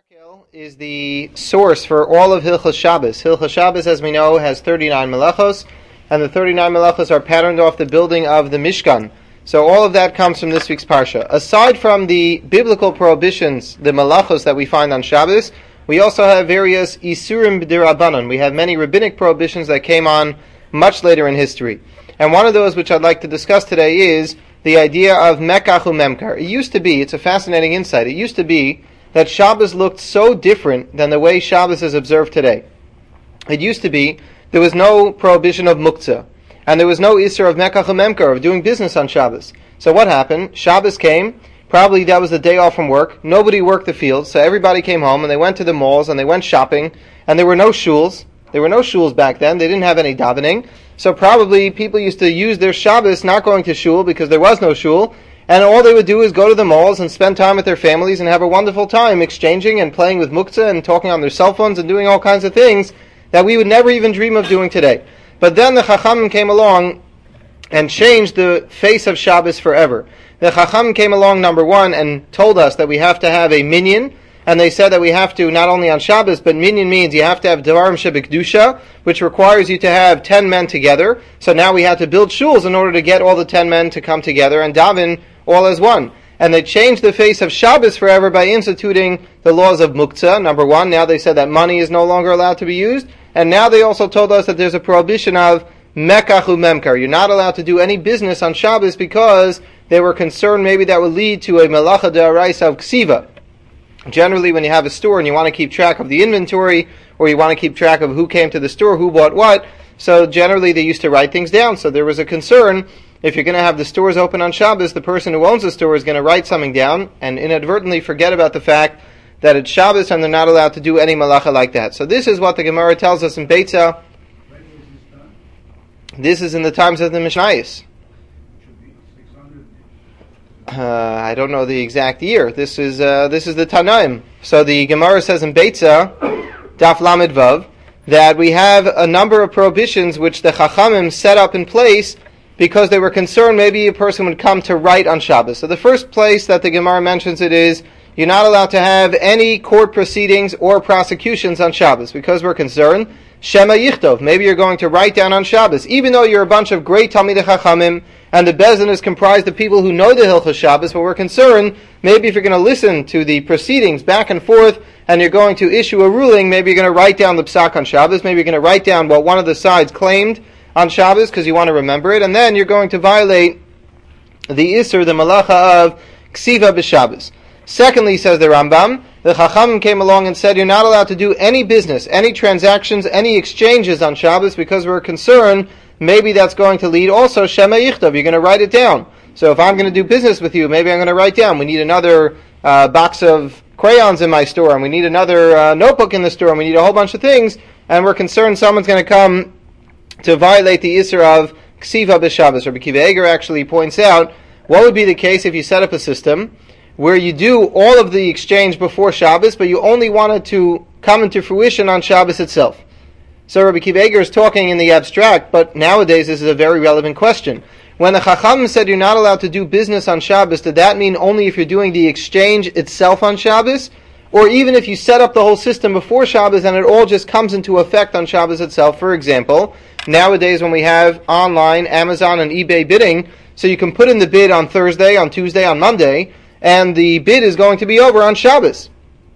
Arkel is the source for all of Hilchos Shabbos. Hilchos Shabbos, as we know, has 39 melachos, and the 39 melachos are patterned off the building of the Mishkan. So all of that comes from this week's Parsha. Aside from the biblical prohibitions, the melachos that we find on Shabbos, we also have various Isurim B'Dirabanan. We have many rabbinic prohibitions that came on much later in history. And one of those which I'd like to discuss today is the idea of Mekach u'Memkar. It used to be, it's a fascinating insight, it used to be that Shabbos looked so different than the way Shabbos is observed today. It used to be there was no prohibition of muktzah, and there was no isur of mekach u'memkar, of doing business on Shabbos. So what happened? Shabbos came, probably that was the day off from work, nobody worked the fields, so everybody came home and they went to the malls and they went shopping, and there were no shuls. There were no shuls back then, they didn't have any davening, so probably people used to use their Shabbos not going to shul because there was no shul, and all they would do is go to the malls and spend time with their families and have a wonderful time exchanging and playing with muktzah and talking on their cell phones and doing all kinds of things that we would never even dream of doing today. But then the Chachamim came along and changed the face of Shabbos forever. The Chachamim came along, number one, and told us that we have to have a minyan, and they said that we have to, not only on Shabbos, but minyan means you have to have Devarim Shebekdusha, which requires you to have 10 men together. So now we have to build shuls in order to get all the 10 men to come together and daven all as one. And they changed the face of Shabbos forever by instituting the laws of muktzah. Number one, now they said that money is no longer allowed to be used. And now they also told us that there's a prohibition of mekach u'memkar. You're not allowed to do any business on Shabbos because they were concerned maybe that would lead to a melacha de'oraisa of ksiva. Generally, when you have a store and you want to keep track of the inventory, or you want to keep track of who came to the store, who bought what, so generally they used to write things down. So there was a concern, if you're going to have the stores open on Shabbos, the person who owns the store is going to write something down and inadvertently forget about the fact that it's Shabbos and they're not allowed to do any malacha like that. So this is what the Gemara tells us in Beitzah. This is in the times of the Mishnayos. I don't know the exact year. This is the Tanaim. So the Gemara says in Beitzah, Daf Lamed Vav, that we have a number of prohibitions which the Chachamim set up in place because they were concerned maybe a person would come to write on Shabbos. So the first place that the Gemara mentions it is, you're not allowed to have any court proceedings or prosecutions on Shabbos because we're concerned, Shema Yichtov, maybe you're going to write down on Shabbos. Even though you're a bunch of great Talmidei Chachamim, and the Bezdin is comprised of people who know the Hilchos Shabbos, but we're concerned, maybe if you're going to listen to the proceedings back and forth, and you're going to issue a ruling, maybe you're going to write down the psak on Shabbos, maybe you're going to write down what one of the sides claimed on Shabbos, because you want to remember it, and then you're going to violate the Isser, the Malacha of Ksiva b'Shabbos. Secondly, says the Rambam, the Chachamim came along and said you're not allowed to do any business, any transactions, any exchanges on Shabbos because we're concerned maybe that's going to lead also Shema Yichtov, you're going to write it down. So if I'm going to do business with you, maybe I'm going to write down, we need another box of crayons in my store, and we need another notebook in the store, and we need a whole bunch of things, and we're concerned someone's going to come to violate the Isser of Ksiva b'Shabbos. Rabbi Akiva Eiger actually points out, what would be the case if you set up a system where you do all of the exchange before Shabbos, but you only want it to come into fruition on Shabbos itself? So Rabbi Akiva Eiger is talking in the abstract, but nowadays this is a very relevant question. When the Chacham said you're not allowed to do business on Shabbos, did that mean only if you're doing the exchange itself on Shabbos? Or even if you set up the whole system before Shabbos and it all just comes into effect on Shabbos itself? For example, nowadays when we have online Amazon and eBay bidding, so you can put in the bid on Thursday, on Tuesday, on Monday, and the bid is going to be over on Shabbos.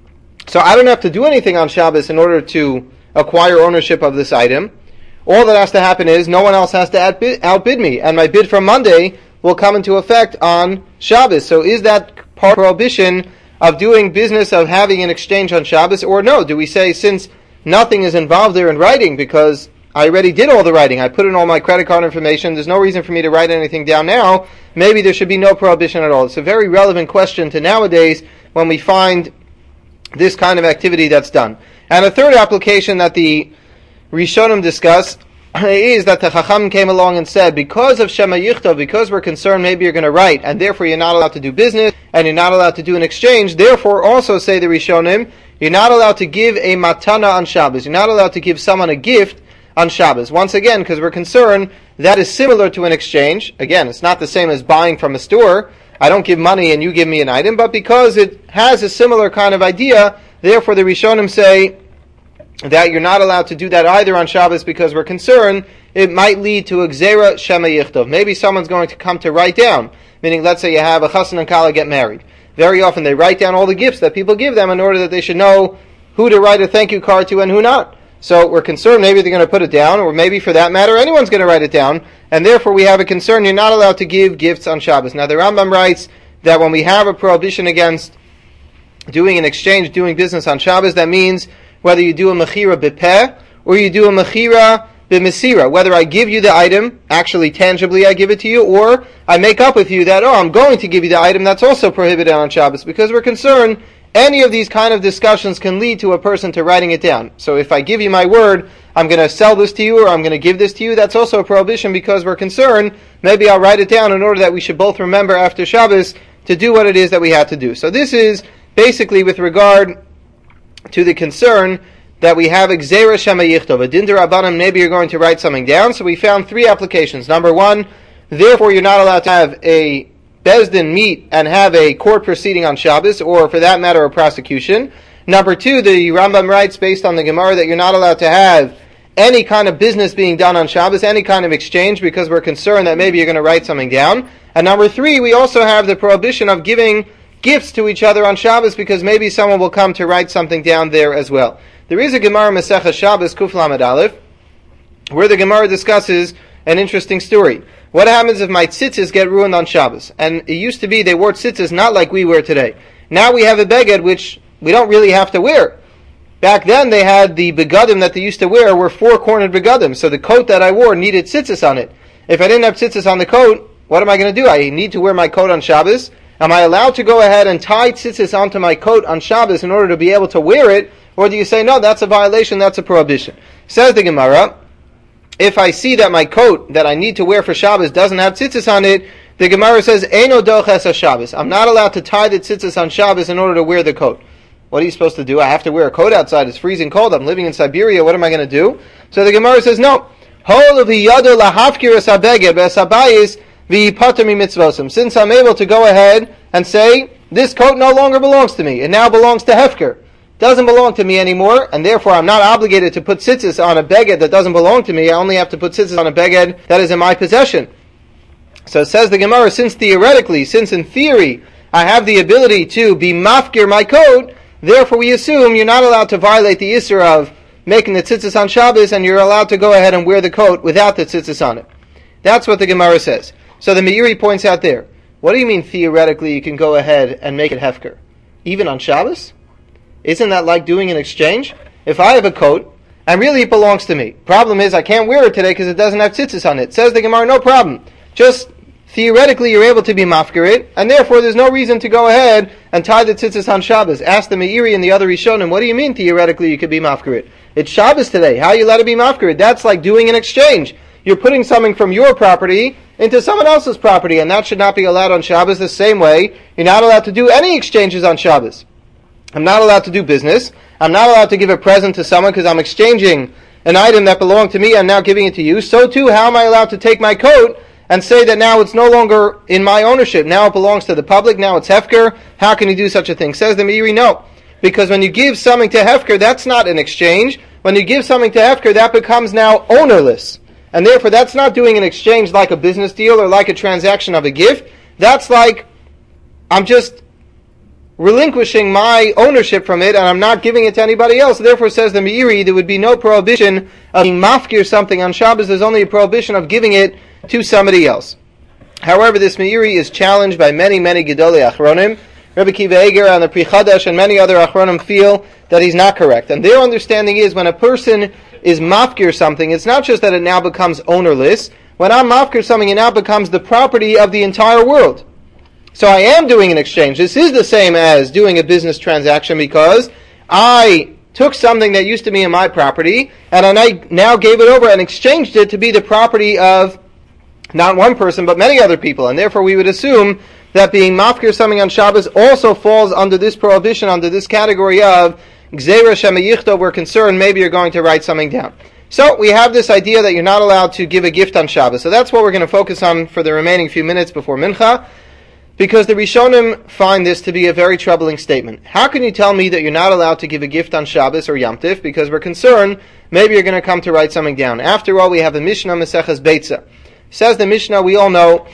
So I don't have to do anything on Shabbos in order to acquire ownership of this item. All that has to happen is no one else has to outbid me, and my bid from Monday will come into effect on Shabbos. So is that part of the prohibition of doing business, of having an exchange on Shabbos, or no? Do we say since nothing is involved there in writing because I already did all the writing, I put in all my credit card information, there's no reason for me to write anything down now, maybe there should be no prohibition at all? It's a very relevant question to nowadays when we find this kind of activity that's done. And a third application that the Rishonim discuss is that the Chacham came along and said, because of Shema Yichtov, because we're concerned maybe you're going to write, and therefore you're not allowed to do business, and you're not allowed to do an exchange, therefore also, say the Rishonim, you're not allowed to give a matana on Shabbos. You're not allowed to give someone a gift on Shabbos. Once again, because we're concerned that is similar to an exchange. Again, it's not the same as buying from a store. I don't give money and you give me an item, but because it has a similar kind of idea, Therefore, the Rishonim say that you're not allowed to do that either on Shabbos because we're concerned it might lead to a gzera shema yichtov. Maybe someone's going to come to write down, meaning let's say you have a chassan and kala get married. Very often they write down all the gifts that people give them in order that they should know who to write a thank you card to and who not. So we're concerned maybe they're going to put it down, or maybe for that matter anyone's going to write it down, and therefore we have a concern you're not allowed to give gifts on Shabbos. Now the Rambam writes that when we have a prohibition against doing an exchange, doing business on Shabbos, that means whether you do a mechira b'peh or you do a mechira b'mesira, whether I give you the item, actually tangibly I give it to you, or I make up with you that, I'm going to give you the item, that's also prohibited on Shabbos, because we're concerned any of these kind of discussions can lead to a person to writing it down. So if I give you my word, I'm going to sell this to you or I'm going to give this to you, that's also a prohibition because we're concerned maybe I'll write it down in order that we should both remember after Shabbos to do what it is that we have to do. So this is basically with regard to the concern that we have Gzeira Shema Yichtov, a din d'Rabbanan, maybe you're going to write something down. So we found three applications. Number one, therefore you're not allowed to have a Bezdin meet and have a court proceeding on Shabbos, or for that matter a prosecution. Number two, the Rambam writes based on the Gemara that you're not allowed to have any kind of business being done on Shabbos, any kind of exchange, because we're concerned that maybe you're going to write something down. And number three, we also have the prohibition of giving gifts to each other on Shabbos because maybe someone will come to write something down there as well. There is a Gemara Masechah Shabbos, Kuf Lamed Aleph, where the Gemara discusses an interesting story. What happens if my tzitzis get ruined on Shabbos? And it used to be they wore tzitzis not like we wear today. Now we have a beged which we don't really have to wear. Back then they had the begadim that they used to wear were four-cornered begadim. So the coat that I wore needed tzitzis on it. If I didn't have tzitzis on the coat, what am I going to do? I need to wear my coat on Shabbos. Am I allowed to go ahead and tie tzitzis onto my coat on Shabbos in order to be able to wear it? Or do you say, no, that's a violation, that's a prohibition? Says the Gemara, if I see that my coat that I need to wear for Shabbos doesn't have tzitzis on it, the Gemara says, Eino doches ha-Shabbos. I'm not allowed to tie the tzitzis on Shabbos in order to wear the coat. What are you supposed to do? I have to wear a coat outside. It's freezing cold. I'm living in Siberia. What am I going to do? So the Gemara says, no. Since I'm able to go ahead and say, this coat no longer belongs to me. It now belongs to Hefker. Doesn't belong to me anymore, and therefore I'm not obligated to put tzitzis on a beged that doesn't belong to me. I only have to put tzitzis on a beged that is in my possession. So it says the Gemara, since in theory, I have the ability to be mafkir my coat, therefore we assume you're not allowed to violate the issur of making the tzitzis on Shabbos, and you're allowed to go ahead and wear the coat without the tzitzis on it. That's what the Gemara says. So the Meiri points out there, what do you mean theoretically you can go ahead and make it hefker? Even on Shabbos? Isn't that like doing an exchange? If I have a coat, and really it belongs to me. Problem is, I can't wear it today because it doesn't have tzitzis on it. Says the Gemara, no problem. Just theoretically you're able to be mafkir it, and therefore there's no reason to go ahead and tie the tzitzis on Shabbos. Ask the Meiri and the other Rishonim, what do you mean theoretically you could be mafkir it? It's Shabbos today. How are you allowed to be mafkir it? That's like doing an exchange. You're putting something from your property into someone else's property, and that should not be allowed on Shabbos. The same way, you're not allowed to do any exchanges on Shabbos. I'm not allowed to do business. I'm not allowed to give a present to someone because I'm exchanging an item that belonged to me and now giving it to you. So too, how am I allowed to take my coat and say that now it's no longer in my ownership? Now it belongs to the public. Now it's hefker. How can you do such a thing? Says the Meiri, no. Because when you give something to hefker, that's not an exchange. When you give something to hefker, that becomes now ownerless. And therefore, that's not doing an exchange like a business deal or like a transaction of a gift. That's like, I'm just relinquishing my ownership from it and I'm not giving it to anybody else. Therefore, says the Meiri, there would be no prohibition of being mafkir something on Shabbos. There's only a prohibition of giving it to somebody else. However, this Meiri is challenged by many Gedolei Achronim. Rabbi Kiva Eger and the Pri Chadash and many other Achronim feel that he's not correct. And their understanding is when a person is mafkir something, it's not just that it now becomes ownerless. When I'm mafkir something, it now becomes the property of the entire world. So I am doing an exchange. This is the same as doing a business transaction because I took something that used to be in my property and I now gave it over and exchanged it to be the property of not one person but many other people. And therefore we would assume that being mafkir something on Shabbos also falls under this prohibition, under this category of Gzeira Shema Yichtov. We're concerned maybe you're going to write something down. So we have this idea that you're not allowed to give a gift on Shabbos. So that's what we're going to focus on for the remaining few minutes before Mincha. Because the Rishonim find this to be a very troubling statement. How can you tell me that you're not allowed to give a gift on Shabbos or Yom Tif because we're concerned maybe you're going to come to write something down? After all, we have the Mishnah Maseches Beitza. Says the Mishnah, we all know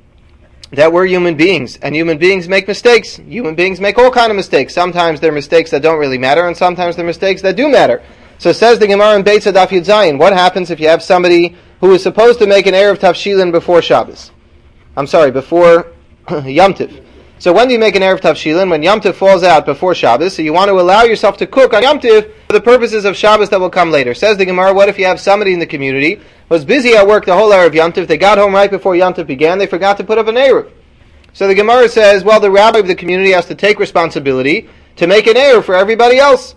that we're human beings, and human beings make mistakes. Human beings make all kinds of mistakes. Sometimes they're mistakes that don't really matter, and sometimes they're mistakes that do matter. So says the Gemara in Beitza Daf Yud Zayin, what happens if you have somebody who is supposed to make an Erev Tavshilin before Shabbos? Before Yom Tif. So when do you make an Erev Tavshilin? When Yom Tif falls out before Shabbos, so you want to allow yourself to cook on Yom Tif for the purposes of Shabbos that will come later. Says the Gemara, what if you have somebody in the community was busy at work the whole Erev Yom Tif, they got home right before Yom Tif began, they forgot to put up an Erev. So the Gemara says, well, the rabbi of the community has to take responsibility to make an Erev for everybody else.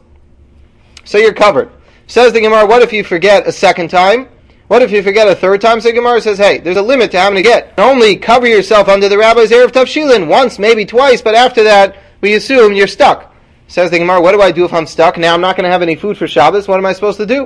So you're covered. Says the Gemara, what if you forget a second time? What if you forget a third time? So the Gemara says, hey, there's a limit to how many get. Only cover yourself under the rabbi's Erev Tavshilin once, maybe twice, but after that, we assume you're stuck. Says the Gemara, what do I do if I'm stuck? Now I'm not going to have any food for Shabbos. What am I supposed to do?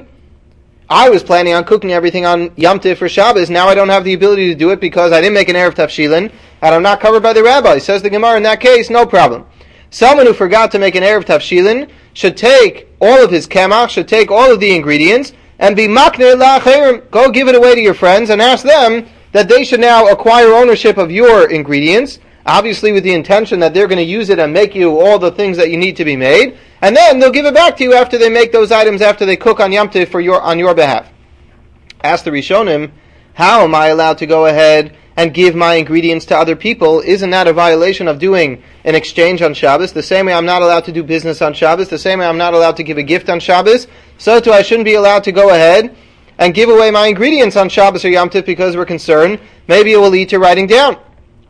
I was planning on cooking everything on Yom Tif for Shabbos. Now I don't have the ability to do it because I didn't make an Erev Tavshilin, and I'm not covered by the rabbi. Says the Gemara, in that case, no problem. Someone who forgot to make an Erev Tavshilin should take all of his kemach, should take all of the ingredients, and be makner la'acherim. Go give it away to your friends and ask them that they should now acquire ownership of your ingredients, obviously with the intention that they're going to use it and make you all the things that you need to be made, and then they'll give it back to you after they make those items, after they cook on Yom Tif on your behalf. Ask the Rishonim, how am I allowed to go ahead and give my ingredients to other people? Isn't that a violation of doing an exchange on Shabbos? The same way I'm not allowed to do business on Shabbos, the same way I'm not allowed to give a gift on Shabbos, so too I shouldn't be allowed to go ahead and give away my ingredients on Shabbos or Yom Tif because we're concerned maybe it will lead to writing down.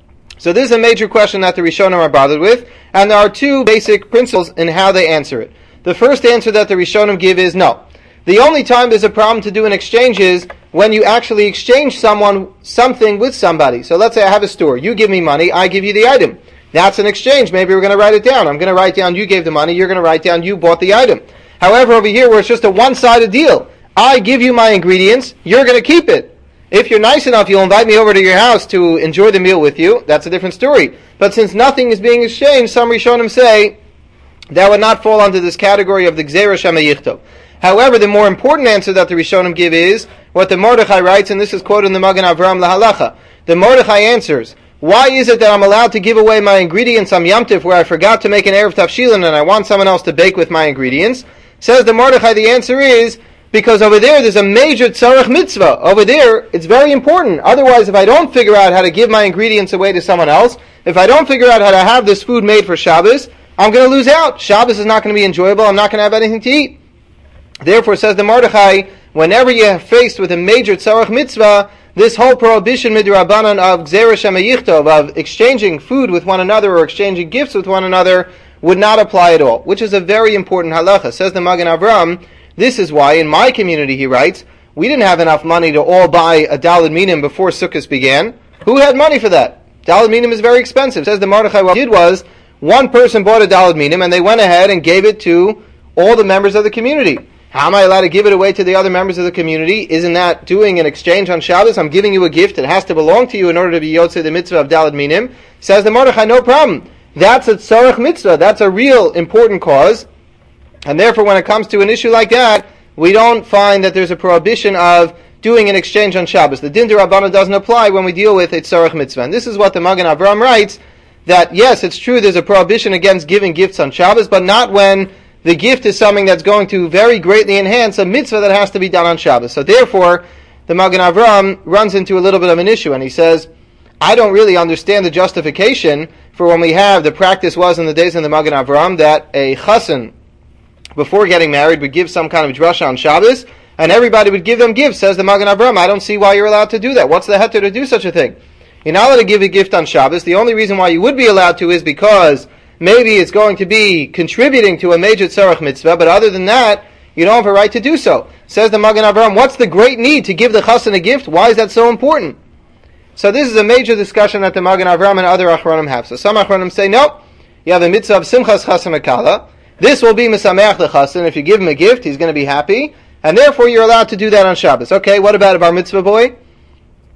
So this is a major question that the Rishonim are bothered with, and there are two basic principles in how they answer it. The first answer that the Rishonim give is no. The only time there's a problem to do an exchange is when you actually exchange something with somebody. So let's say I have a store. You give me money, I give you the item. That's an exchange. Maybe we're going to write it down. I'm going to write down you gave the money, you're going to write down you bought the item. However, over here where it's just a one-sided deal, I give you my ingredients, you're going to keep it. If you're nice enough, you'll invite me over to your house to enjoy the meal with you. That's a different story. But since nothing is being exchanged, some Rishonim say that would not fall under this category of the Gzeira Shema Yichtov. However, the more important answer that the Rishonim give is what the Mordechai writes, and this is quoted in the Magen Avraham Lahalacha. The Mordechai answers, why is it that I'm allowed to give away my ingredients on Yom Tif where I forgot to make an Erev Tavshilin and I want someone else to bake with my ingredients? Says the Mordechai, the answer is because over there's a major tzarech mitzvah. Over there, it's very important. Otherwise, if I don't figure out how to give my ingredients away to someone else, if I don't figure out how to have this food made for Shabbos, I'm going to lose out. Shabbos is not going to be enjoyable. I'm not going to have anything to eat. Therefore, says the Mordechai, whenever you're faced with a major tzarech mitzvah, this whole prohibition midrabanan of Gzeira Shema Yichtov, of exchanging food with one another or exchanging gifts with one another, would not apply at all, which is a very important halacha. Says the Magen Avraham, this is why in my community, he writes, we didn't have enough money to all buy a Daled Minim before Sukkot began. Who had money for that? Daled Minim is very expensive. Says the Mordechai, what he did was, one person bought a Daled Minim and they went ahead and gave it to all the members of the community. How am I allowed to give it away to the other members of the community? Isn't that doing an exchange on Shabbos? I'm giving you a gift. It has to belong to you in order to be Yotzei the mitzvah of Daled Minim. Says the Mordechai, no problem. That's a tzarech mitzvah. That's a real important cause. And therefore, when it comes to an issue like that, we don't find that there's a prohibition of doing an exchange on Shabbos. The din d'Rabbanan doesn't apply when we deal with a tzarech mitzvah. And this is what the Magen Avraham writes, that yes, it's true there's a prohibition against giving gifts on Shabbos, but not when the gift is something that's going to very greatly enhance a mitzvah that has to be done on Shabbos. So therefore, the Magen Avraham runs into a little bit of an issue, and he says, I don't really understand the justification for when we have, the practice was in the days of the Magen Avraham, that a chassan, before getting married, would give some kind of drasha on Shabbos, and everybody would give them gifts. Says the Magen Avraham, I don't see why you're allowed to do that. What's the heter to do such a thing? You're not allowed to give a gift on Shabbos. The only reason why you would be allowed to is because maybe it's going to be contributing to a major tzarech mitzvah, but other than that, you don't have a right to do so. Says the Magen Avraham, what's the great need to give the chassan a gift? Why is that so important? So this is a major discussion that the Magen Avraham and other achronim have. So some achronim say, no, you have a mitzvah of simchas chassan akala. This will be mesameach the chassan. If you give him a gift, he's going to be happy, and therefore you're allowed to do that on Shabbos. Okay, what about a bar mitzvah boy?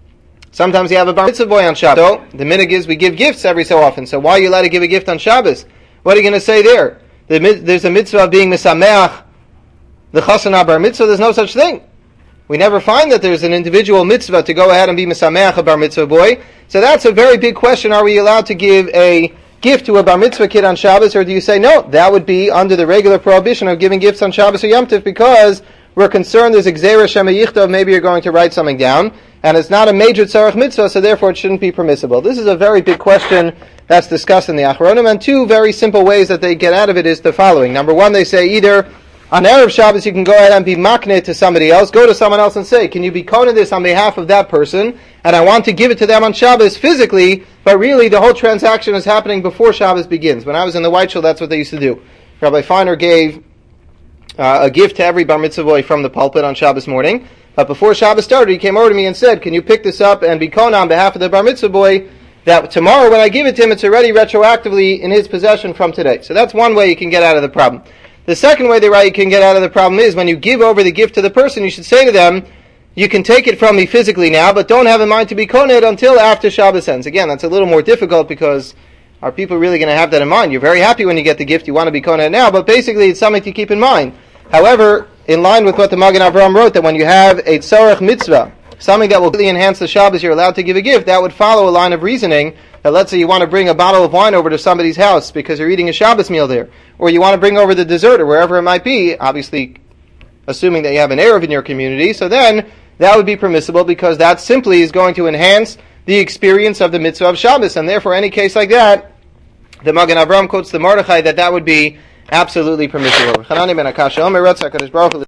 Sometimes you have a bar mitzvah boy on Shabbos. So the minhag is we give gifts every so often. So why are you allowed to give a gift on Shabbos? What are you going to say there? There's a mitzvah of being misameach the chasana bar mitzvah. There's no such thing. We never find that there's an individual mitzvah to go ahead and be misameach a bar mitzvah boy. So that's a very big question. Are we allowed to give a gift to a bar mitzvah kid on Shabbos, or do you say no? That would be under the regular prohibition of giving gifts on Shabbos or Yom Tov, because we're concerned there's a gzeira shema yichtov, maybe you're going to write something down, and it's not a major tzarech mitzvah, so therefore it shouldn't be permissible. This is a very big question that's discussed in the Achronim, and two very simple ways that they get out of it is the following. Number one, they say either on Erev Shabbos you can go ahead and be makneh to somebody else, go to someone else and say, can you be kohen this on behalf of that person, and I want to give it to them on Shabbos physically, but really the whole transaction is happening before Shabbos begins. When I was in the White Shul, that's what they used to do. Rabbi Feiner gave a gift to every bar mitzvah boy from the pulpit on Shabbos morning, but before Shabbos started, he came over to me and said, can you pick this up and be kohen on behalf of the bar mitzvah boy, that tomorrow when I give it to him, it's already retroactively in his possession from today. So that's one way you can get out of the problem. The second way that you can get out of the problem is when you give over the gift to the person, you should say to them, you can take it from me physically now, but don't have in mind to be kohen until after Shabbos ends. Again, that's a little more difficult because are people really going to have that in mind? You're very happy when you get the gift, you want to be kohen now, but basically it's something to keep in mind. However, in line with what the Magen Avraham wrote, that when you have a tzarech mitzvah, something that will really enhance the Shabbos, you're allowed to give a gift, that would follow a line of reasoning that let's say you want to bring a bottle of wine over to somebody's house because you're eating a Shabbos meal there, or you want to bring over the dessert or wherever it might be, obviously assuming that you have an Erev in your community, so then that would be permissible because that simply is going to enhance the experience of the mitzvah of Shabbos, and therefore any case like that, the Magen Avraham quotes the Mordechai that would be absolutely permissible.